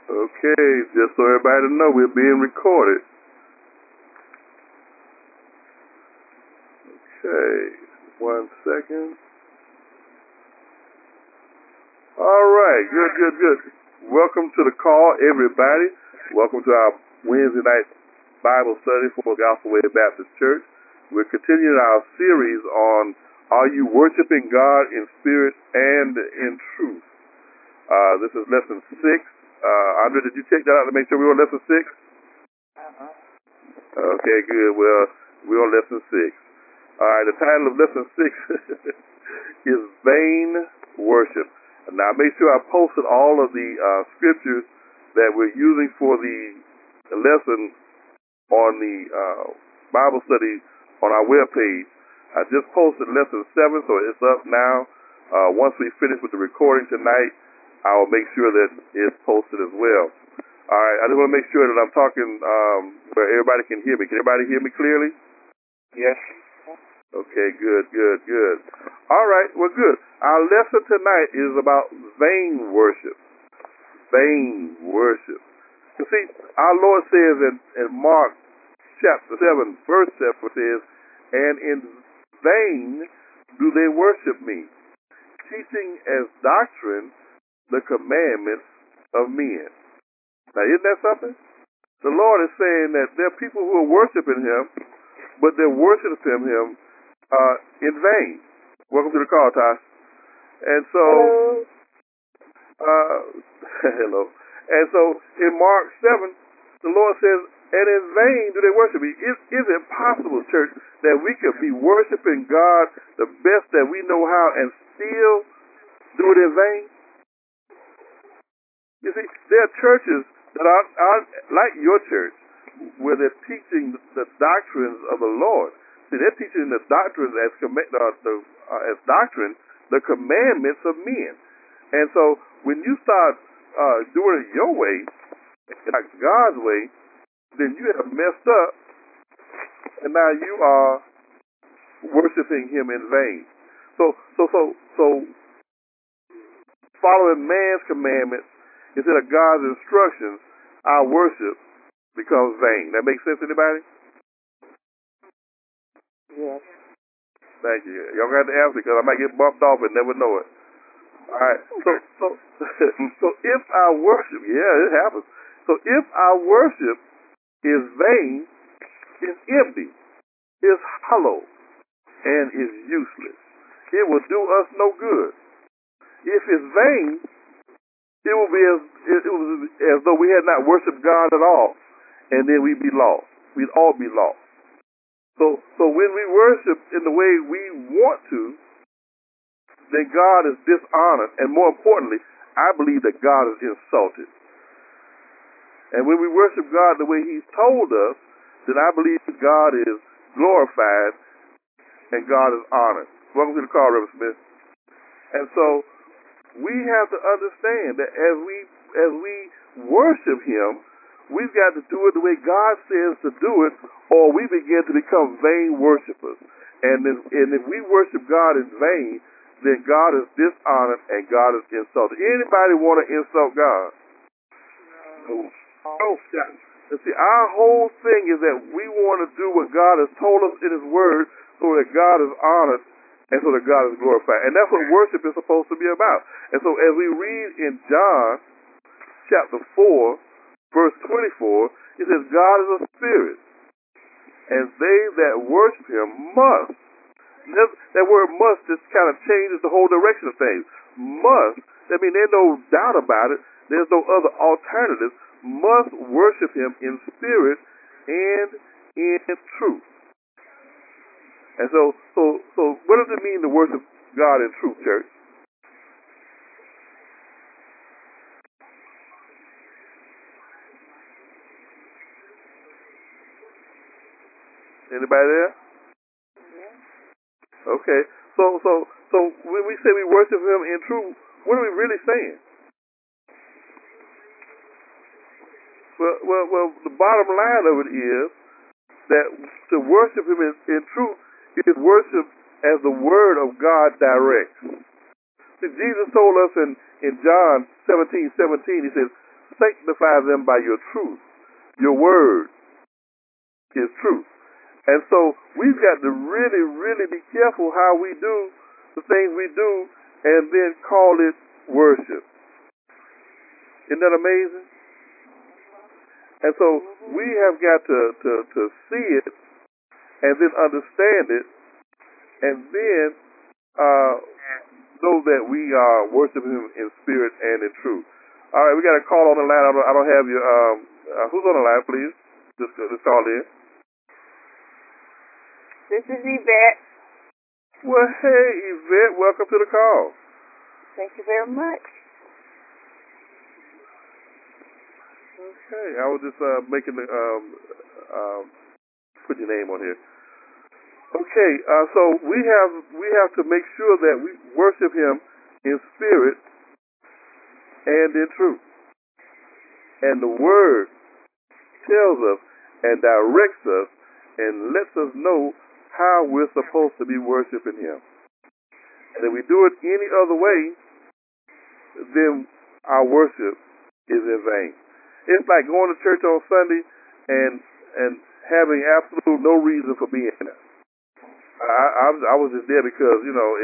Okay, just so everybody know, we're being recorded. Okay, 1 second. All right, good. Welcome to the call, everybody. Welcome to our Wednesday night Bible study for Gospel Way Baptist Church. We're continuing our series on Are You Worshiping God in Spirit and in Truth? This is lesson 6. Andre, did you check that out to make sure we were on lesson 6? Okay, good. Well, we're on lesson 6. All right, the title of lesson 6 is Vain Worship. Now, make sure I posted all of the scriptures that we're using for the lesson on the Bible study on our webpage. I just posted lesson 7, so it's up now. Once we finish with the recording tonight, I will make sure that it's posted as well. All right, I just want to make sure that I'm talking where everybody can hear me. Can everybody hear me clearly? Yes. Okay, good. All right, well, good. Our lesson tonight is about vain worship. Vain worship. You see, our Lord says in Mark chapter 7, verse 7, says, and in vain do they worship me, teaching as doctrine the commandments of men. Now, isn't that something? The Lord is saying that there are people who are worshiping Him, but they're worshiping Him in vain. Welcome to the call, Ty. And so, hello. And so, in Mark 7, the Lord says, and in vain do they worship me. Is it possible, church, that we could be worshiping God the best that we know how and still do it in vain? You see, there are churches that are like your church, where they're teaching the doctrines of the Lord. See, they're teaching the doctrines as doctrine, the commandments of men. And so, when you start doing it your way, like God's way, then you have messed up, and now you are worshiping Him in vain. So, following man's commandments instead of God's instructions, our worship becomes vain. That makes sense, anybody? Yes. Thank you. Y'all got to answer because I might get bumped off and never know it. All right. So if our worship, it happens. So if our worship is vain, is empty, is hollow, and is useless, it will do us no good. If it's vain, it will be as though we had not worshipped God at all, and then we'd be lost. We'd all be lost. So when we worship in the way we want to, then God is dishonored, and more importantly, I believe that God is insulted. And when we worship God the way He's told us, then I believe God is glorified and God is honored. Welcome to the call, Reverend Smith. And so we have to understand that as we worship Him, we've got to do it the way God says to do it, or we begin to become vain worshipers. And if we worship God in vain, then God is dishonored and God is insulted. Anybody want to insult God? No. You see, our whole thing is that we want to do what God has told us in His Word so that God is honored and so that God is glorified. And that's what worship is supposed to be about. And so as we read in John chapter 4, verse 24, it says, God is a spirit, and they that worship Him must. That word must just kind of changes the whole direction of things. Must, I mean, there's no doubt about it. There's no other alternative. Must worship Him in spirit and in truth. And so what does it mean to worship God in truth, church? Anybody there? Okay. So when we say we worship Him in truth, what are we really saying? Well, the bottom line of it is that to worship Him in truth is worship as the Word of God directs. See, Jesus told us in John 17:17, He says, sanctify them by your truth. Your word is truth. And so we've got to really, really be careful how we do the things we do and then call it worship. Isn't that amazing? And so we have got to see it and then understand it and then know that we are worshiping him in spirit and in truth. All right, we got a call on the line. I don't have you. Who's on the line, please? Just call in. This is Yvette. Well, hey, Yvette, welcome to the call. Thank you very much. Okay, I was just making the put your name on here. Okay, so we have to make sure that we worship him in spirit and in truth. And the word tells us and directs us and lets us know how we're supposed to be worshiping him. And if we do it any other way, then our worship is in vain. It's like going to church on Sunday and having absolute no reason for being there. I was just there because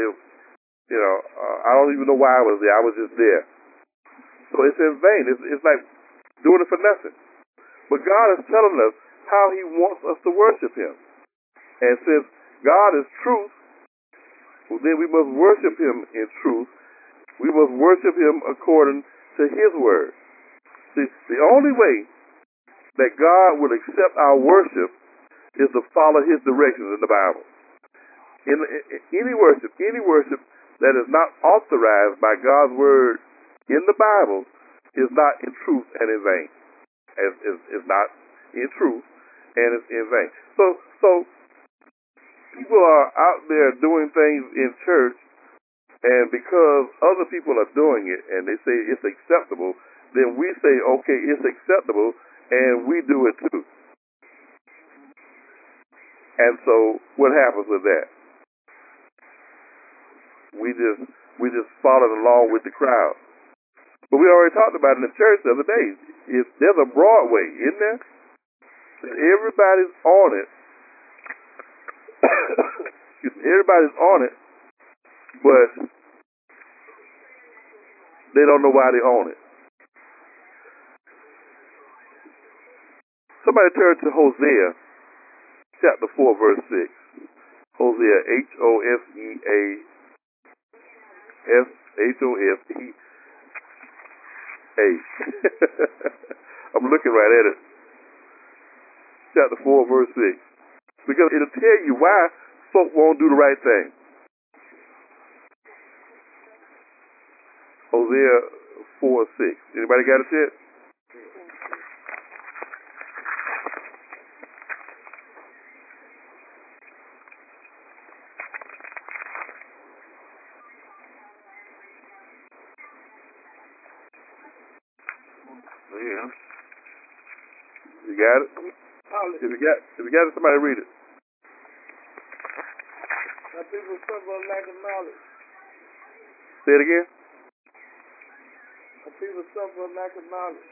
I don't even know why I was there. I was just there. So it's in vain. It's like doing it for nothing. But God is telling us how he wants us to worship him. And since God is truth, well, then we must worship him in truth. We must worship him according to his word. See, the only way that God will accept our worship is to follow his directions in the Bible. In any worship that is not authorized by God's word in the Bible is not in truth and in vain. It's not in truth and it's in vain. So people are out there doing things in church, and because other people are doing it and they say it's acceptable, then we say, okay, it's acceptable, and we do it too. And so what happens with that? We just followed along with the crowd. But we already talked about it in the church the other day. There's a Broadway, isn't there? Everybody's on it. Everybody's on it, but they don't know why they own it. Somebody turn to Hosea chapter 4, verse 6. Hosea, Hosea. I'm looking right at it. Chapter 4, verse 6. Because it'll tell you why folk won't do the right thing. Hosea 4, 6. Anybody got it yet? Yeah. You got it? If you got it, somebody read it. My people suffer lack of knowledge. Say it again. My people suffer lack of knowledge.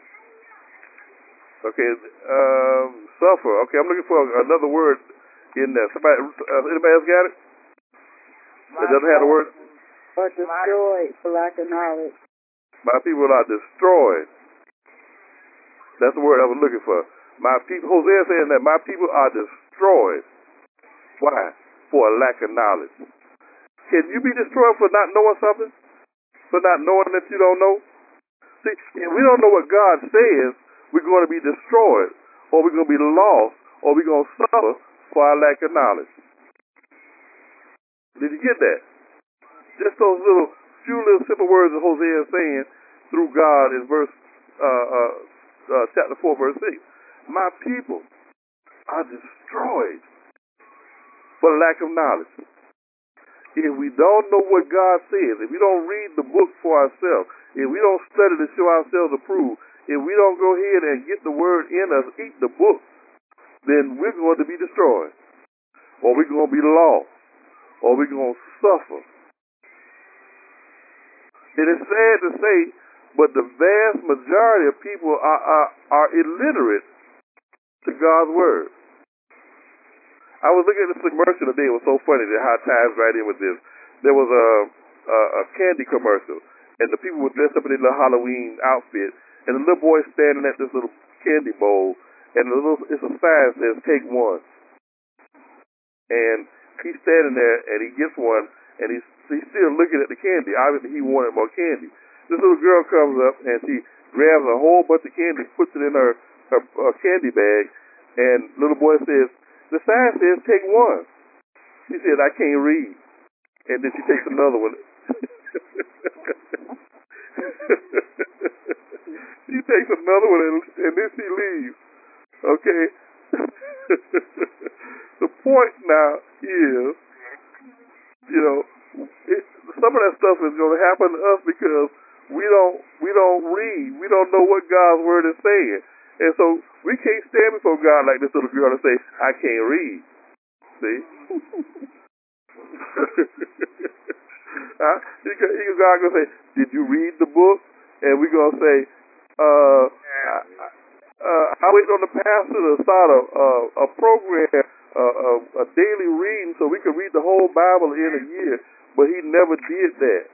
Okay, suffer. Okay, I'm looking for another word in there. Anybody else got it? That doesn't have the word? Or destroyed for lack of knowledge. My people are destroyed. That's the word I was looking for. My people, Hosea saying that my people are destroyed. Why? For a lack of knowledge. Can you be destroyed for not knowing something? For not knowing that you don't know? See, if we don't know what God says, we're going to be destroyed, or we're going to be lost, or we're going to suffer for our lack of knowledge. Did you get that? Just those few little simple words that Hosea is saying through God in chapter 4, verse 6. My people are destroyed for lack of knowledge. If we don't know what God says, if we don't read the book for ourselves, if we don't study to show ourselves approved, if we don't go ahead and get the word in us, eat the book, then we're going to be destroyed. Or we're going to be lost. Or we're going to suffer. It is sad to say But the vast majority of people are illiterate to God's word. I was looking at this commercial today. It was so funny that how ties right in with this. There was a candy commercial, and the people were dressed up in their little Halloween outfit, and the little boy standing at this little candy bowl, and it's a sign that says "Take one," and he's standing there, and he gets one, and he's still looking at the candy. Obviously, he wanted more candy. This little girl comes up, and she grabs a whole bunch of candy, puts it in her candy bag, and little boy says, "The sign says take one." She said, "I can't read." And then she takes another one. She takes another one, and then she leaves. Okay? The point now is, some of that stuff is going to happen to us because we don't read. We don't know what God's word is saying. And so we can't stand before God like this little girl and say, "I can't read." See? God gonna say, "Did you read the book?" And we're gonna say, "I waited on the pastor to start a program, a daily reading, so we could read the whole Bible in a year, but he never did that."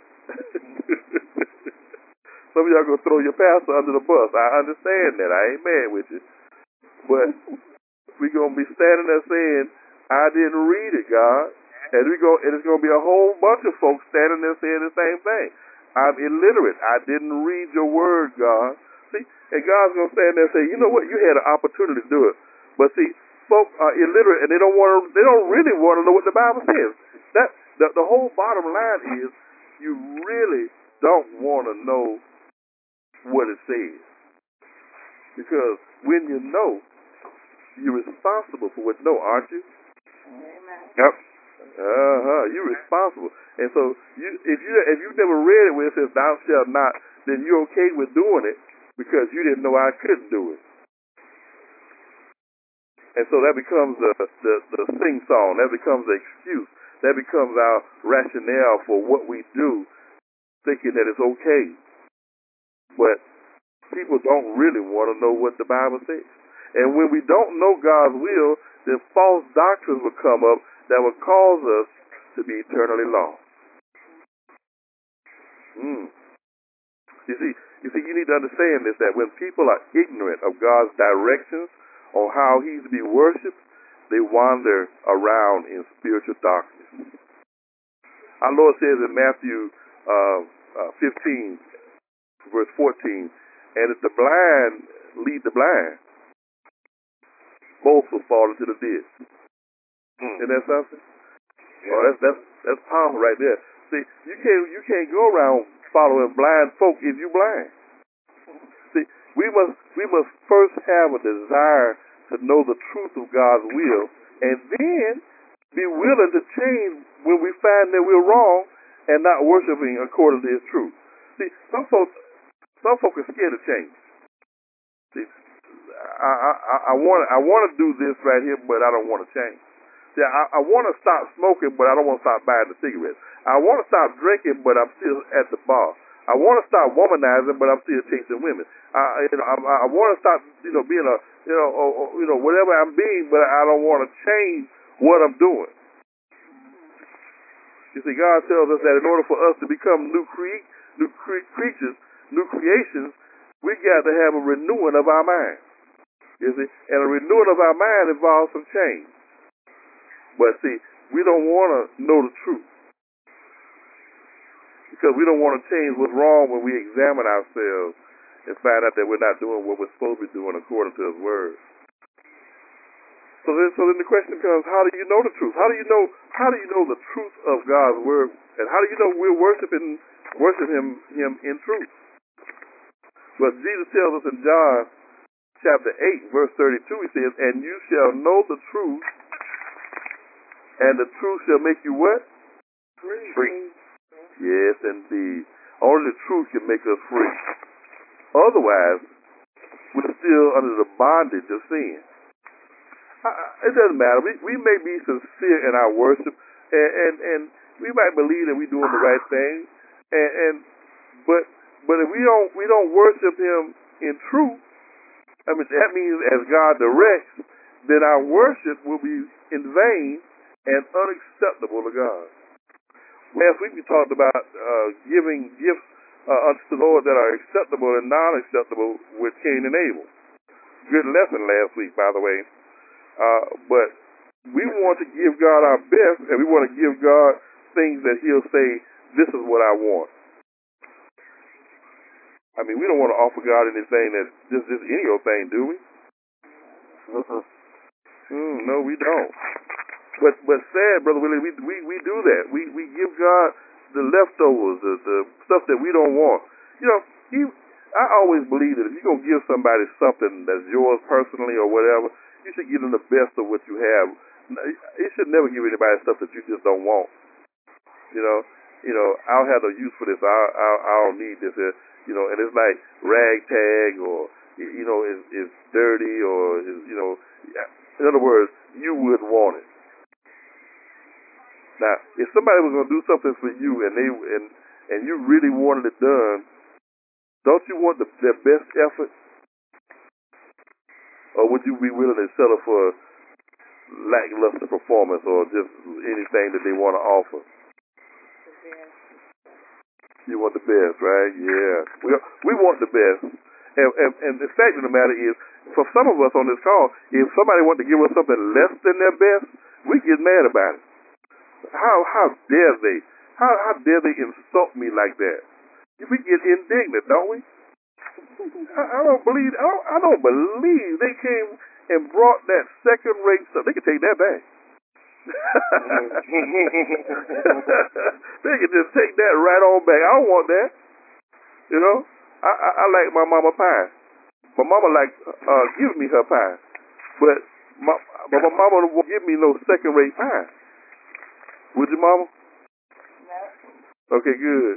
Some of y'all gonna throw your pastor under the bus. I understand that. I ain't mad with you, but we're gonna be standing there saying, "I didn't read it, God." And it's going to be a whole bunch of folks standing there saying the same thing. "I'm illiterate. I didn't read your word, God." See, and God's going to stand there and say, "You know what? You had an opportunity to do it." But see, folks are illiterate and they don't really want to know what the Bible says. The whole bottom line is you really don't want to know what it says. Because when you know, you're responsible for what you know, aren't you? Amen. Yep. You're responsible. And so if you've never read it where it says "thou shalt not," then you're okay with doing it because you didn't know I couldn't do it. And so that becomes the sing song. That becomes the excuse. That becomes our rationale for what we do, thinking that it's okay. But people don't really want to know what the Bible says. And when we don't know God's will, then false doctrines will come up that will cause us to be eternally lost. You see, you need to understand this, that when people are ignorant of God's directions on how He's to be worshipped, they wander around in spiritual darkness. Our Lord says in Matthew 15, verse 14, "And if the blind lead the blind, both will fall into the ditch." Isn't that something? Yeah. Oh, that's powerful right there. See, you can't go around following blind folk if you're blind. See, we must first have a desire to know the truth of God's will, and then be willing to change when we find that we're wrong and not worshiping according to His truth. See, some folks are scared to change. See, I want to do this right here, but I don't want to change. See, I want to stop smoking, but I don't want to stop buying the cigarettes. I want to stop drinking, but I'm still at the bar. I want to stop womanizing, but I'm still chasing women. I want to stop, being whatever I'm being, but I don't want to change what I'm doing. You see, God tells us that in order for us to become new creatures, new creations, we got to have a renewing of our mind. You see, and a renewing of our mind involves some change. But see, we don't want to know the truth because we don't want to change what's wrong when we examine ourselves and find out that we're not doing what we're supposed to be doing according to His word. So then the question comes: how do you know the truth? How do you know the truth of God's word? And how do you know we're worshiping Him in truth? Well, Jesus tells us in John chapter 8, verse 32, He says, "And you shall know the truth, and the truth shall make you" what? Free. Yes, indeed. Only the truth can make us free. Otherwise, we're still under the bondage of sin. It doesn't matter. We may be sincere in our worship, and we might believe that we're doing the right thing, but But if we don't worship Him in truth, I mean that means as God directs, then our worship will be in vain and unacceptable to God. Last week we talked about giving gifts unto the Lord that are acceptable and non-acceptable with Cain and Abel. Good lesson last week, by the way. But we want to give God our best, and we want to give God things that He'll say, this is what I want. I mean, we don't want to offer God anything that's just any old thing, do we? No, we don't. But sad, Brother Willie, we do that. We give God the leftovers, the stuff that we don't want. You know, I always believe that if you're going to give somebody something that's yours personally or whatever, you should give them the best of what you have. You should never give anybody stuff that you just don't want. You know, I'll have no use for this. I don't need this. You know, and it's like ragtag or, you know, it's dirty or, you know, in other words, you wouldn't want it. Now, if somebody was going to do something for you and you really wanted it done, don't you want their best effort? Or would you be willing to settle for lackluster performance or just anything that they want to offer? You want the best, right? Yeah. We want the best. And the fact of the matter is, for some of us on this call, if somebody wants to give us something less than their best, we get mad about it. How dare they? How dare they insult me like that? We get indignant, don't we? I don't believe they came and brought that second-rate stuff. They can take that back. They can just take that right on back. I don't want that. You know, I like my mama pie. My mama like give me her pie, but my mama won't give me no second-rate pie. Would you, Mama? No. Okay, good.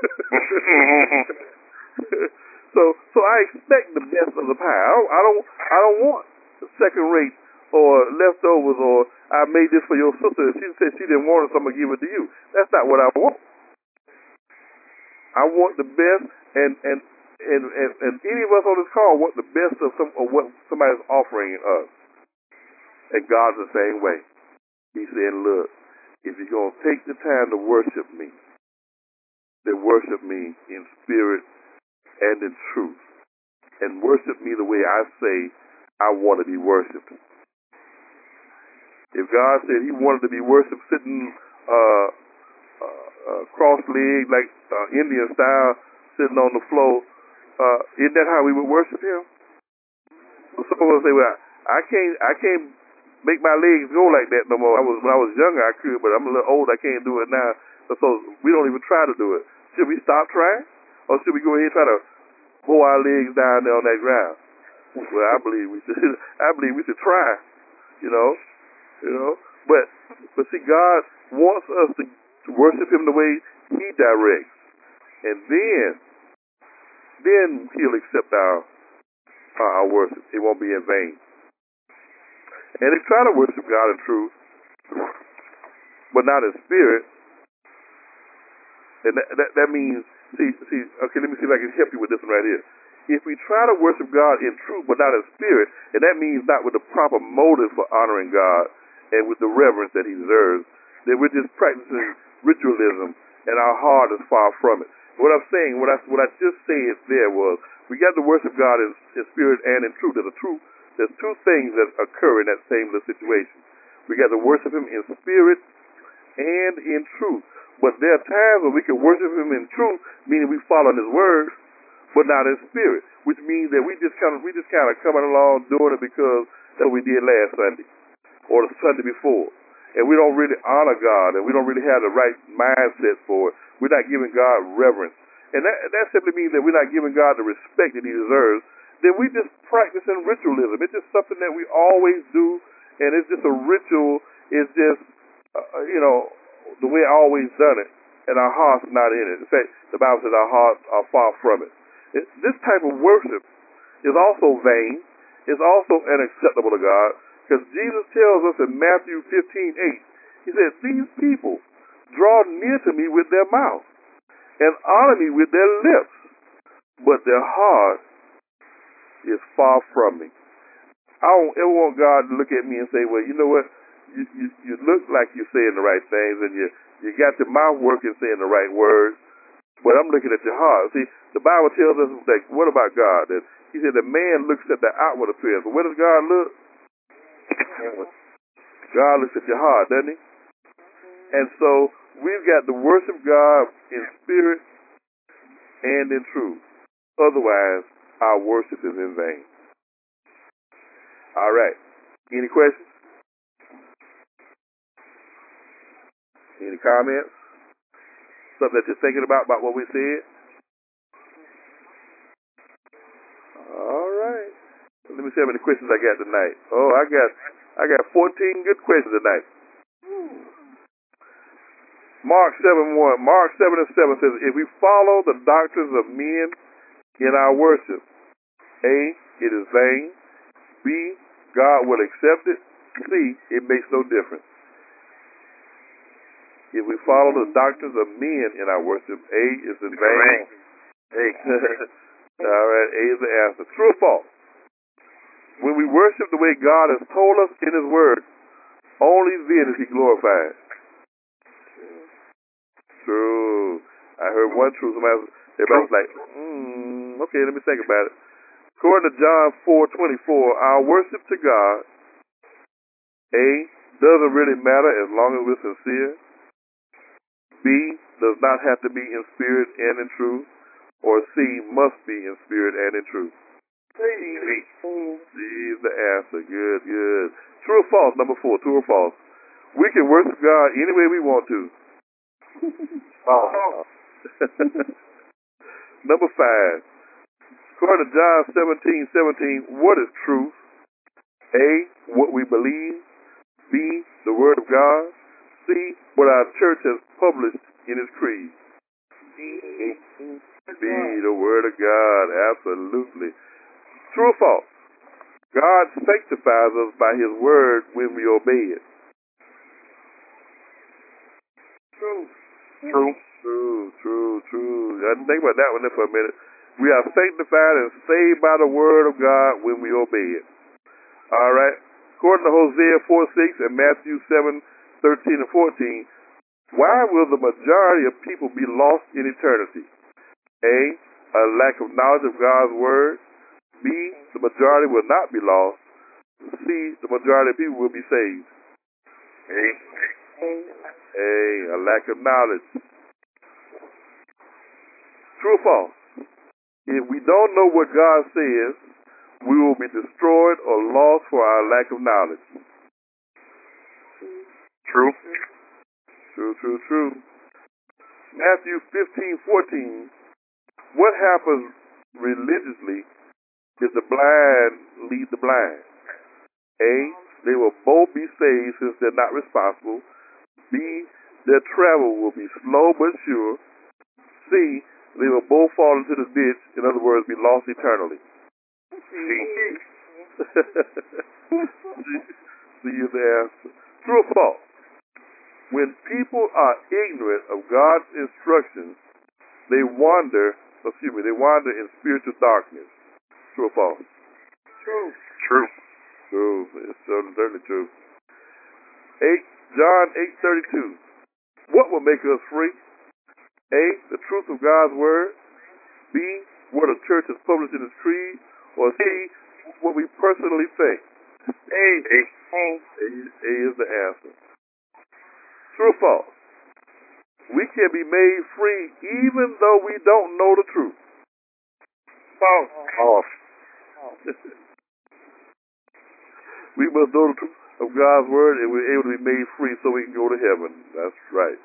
So I expect the best of the pie. I don't want second-rate or leftovers or I made this for your sister. She said she didn't want it, so I'm gonna give it to you. That's not what I want. I want the best, and any of us on this call want the best of what somebody's offering us. And God's the same way. He said, look, if you're going to take the time to worship me, then worship me in spirit and in truth. And worship me the way I say I want to be worshiped. If God said He wanted to be worshiped sitting cross-legged, like Indian style, sitting on the floor, isn't that how we would worship Him? Some of us say, well, I can't make my legs go like that no more. When I was younger, I could, but I'm a little old. I can't do it now. So we don't even try to do it. Should we stop trying, or should we go ahead and try to pull our legs down there on that ground? Well, I believe we should. I believe we should try. You know. But see, God wants us to worship Him the way He directs, and then He'll accept our worship. It won't be in vain. And they try to worship God in truth, but not in spirit. And that means, see, okay, let me see if I can help you with this one right here. If we try to worship God in truth, but not in spirit, and that means not with the proper motive for honoring God and with the reverence that He deserves, then we're just practicing ritualism, and our heart is far from it. What I'm saying, what I just said there was, we got to worship God in spirit and in truth. There's two things that occur in that same little situation. We got to worship Him in spirit and in truth. But there are times when we can worship Him in truth, meaning we follow His word, but not in spirit, which means that we just kind of coming along doing it because that's what we did last Sunday or the Sunday before. And we don't really honor God, and we don't really have the right mindset for it. We're not giving God reverence. And that simply means that we're not giving God the respect that He deserves. Then we just practicing ritualism. It's just something that we always do, and it's just a ritual. It's just, the way I always done it, and our heart's not in it. In fact, the Bible says our hearts are far from it. This type of worship is also vain. It's also unacceptable to God, because Jesus tells us in Matthew 15:8, He said, these people draw near to me with their mouth and honor me with their lips, but their heart is far from me. I don't ever want God to look at me and say, well, you know what? You look like you're saying the right things, and you got your mouth working saying the right words, but I'm looking at your heart. See, the Bible tells us that, what about God? That he said the man looks at the outward appearance. But where does God look? God looks at your heart, doesn't he? And so we've got to worship God in spirit and in truth. Otherwise, our worship is in vain. All right. Any questions? Any comments? Something that you're thinking about what we said? All right. Let me see how many questions I got tonight. Oh, I got 14 good questions tonight. Mark 7:1. Mark 7:7 says, if we follow the doctrines of men in our worship, A, it is vain. B, God will accept it. C, it makes no difference. If we follow the doctrines of men in our worship, A is in vain. A. All right, A is the answer. True or false? When we worship the way God has told us in his word, only then is he glorified. True. I heard one truth. Everybody was like, okay, let me think about it. According to John 4:24, our worship to God, A, doesn't really matter as long as we're sincere. B, does not have to be in spirit and in truth. Or C, must be in spirit and in truth. C is the answer. Good, good. True or false? Number 4, true or false? We can worship God any way we want to. False. Number 5. According to John 17:17, what is truth? A, what we believe. B, the word of God. C, what our church has published in its creed. B, the word of God. Absolutely. True or false? God sanctifies us by his word when we obey it. True. I didn't think about that one there for a minute. We are sanctified and saved by the word of God when we obey it. All right. According to Hosea 4:6 and Matthew 7:13 and 14, why will the majority of people be lost in eternity? A, a lack of knowledge of God's word. B, the majority will not be lost. C, the majority of people will be saved. A lack of knowledge. True or false? If we don't know what God says, we will be destroyed or lost for our lack of knowledge. True. Matthew 15:14. What happens religiously if the blind lead the blind? A, they will both be saved since they're not responsible. B, their travel will be slow but sure. C, they will both fall into the ditch, in other words, be lost eternally. C is the answer. True or false? When people are ignorant of God's instructions, they wander in spiritual darkness. True or false? True. It's certainly true. John 8:32. What will make us free? A, the truth of God's word. B, what a church has published in its creed. Or C, what we personally think. A is the answer. True or false? We can be made free even though we don't know the truth. False. We must know the truth of God's word and we're able to be made free so we can go to heaven. That's right.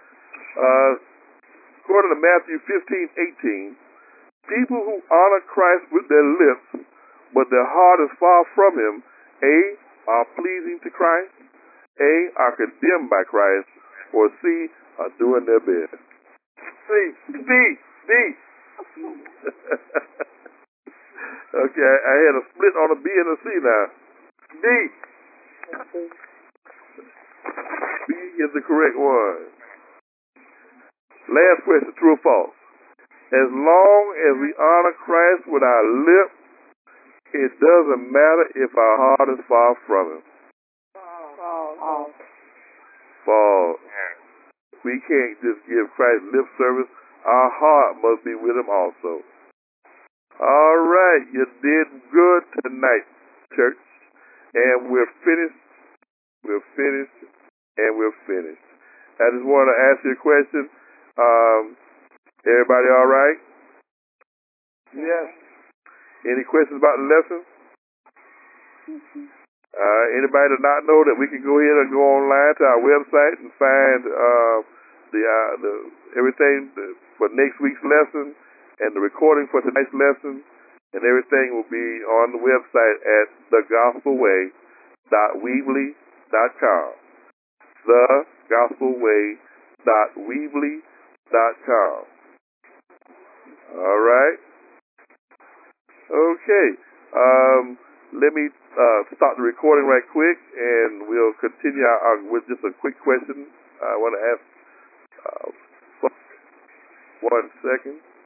According to Matthew 15:18, people who honor Christ with their lips, but their heart is far from him, A, are pleasing to Christ, A, are condemned by Christ, or C, are doing their best. B. Okay, I had a split on a B and a C now. B is the correct one. Last question, true or false? As long as we honor Christ with our lips, it doesn't matter if our heart is far from Him. For we can't just give Christ lip service. Our heart must be with Him also. All right, you did good tonight, church. And we're finished. We're finished. And we're finished. I just want to ask you a question. Everybody all right? Yes. Any questions about the lesson? Anybody does not know that we can go ahead and go online to our website and find the everything for next week's lesson and the recording for tonight's lesson, and everything will be on the website at thegospelway.weebly.com. Thegospelway.weebly.com. All right. Okay. Let me stop the recording right quick, and we'll continue with just a quick question. I want to ask 1 second.